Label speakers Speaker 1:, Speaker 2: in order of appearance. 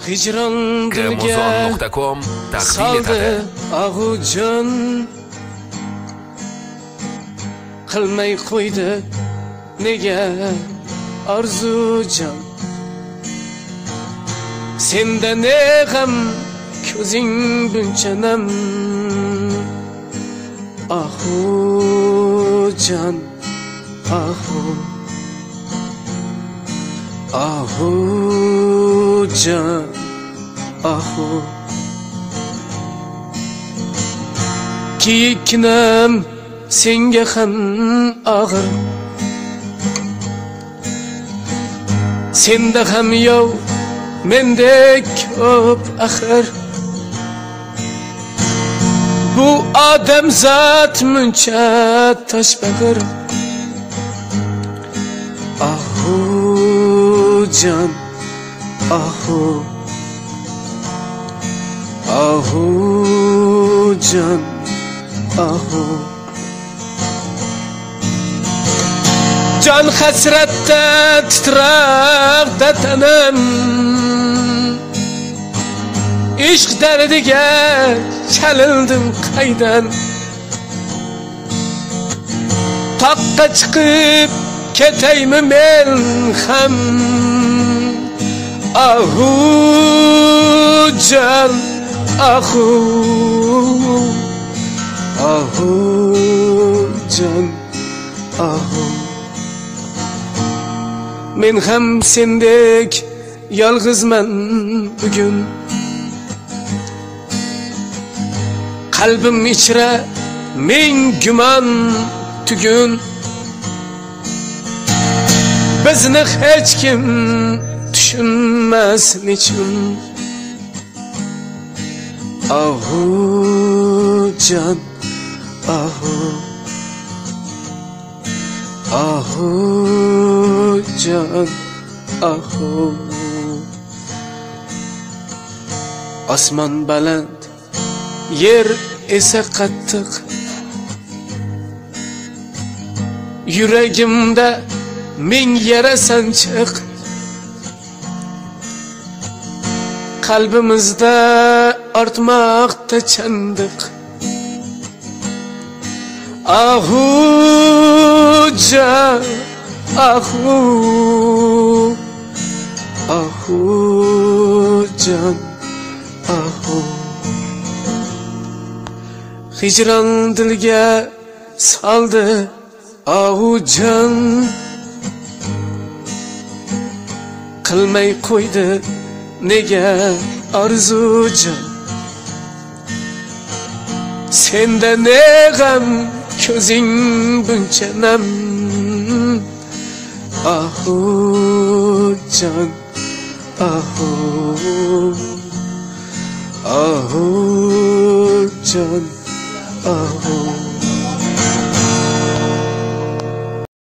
Speaker 1: hicron dilga
Speaker 2: Kmuzon.com taqdim etadi.
Speaker 1: Ag'ujon qilmay qo'ydi nega arzujon. Senda ne g'am ko'zing buncha nam. Ahujon ahujon kiyiknam senga ham og'ir. Senda ham yo'q mendek ko'p axir. Bu odamzod muncha toshbag'ir. Ahujon ahujon jon hasratda titraqda tanam. Ishq dardiga chalildim qaydan. Toqqa chiqib ketaymi men ham. Ahujon ahujon men ham sendek yolg'izman bugun. Qalbim ichra ming gumon tugun. Bizni hech kim tushunmas nechun. Ahujon ahujon osmon baland yer esa qattiq. Yuragimda ming yara sanchiq. Qalbimizda ortmoqda chandiq. Ahujon ahujon hicron dilga soldi ahujon qilmay qo'ydi nega arzujon. Senda ne g'am ko'zing buncha nam. Ahujon ahujon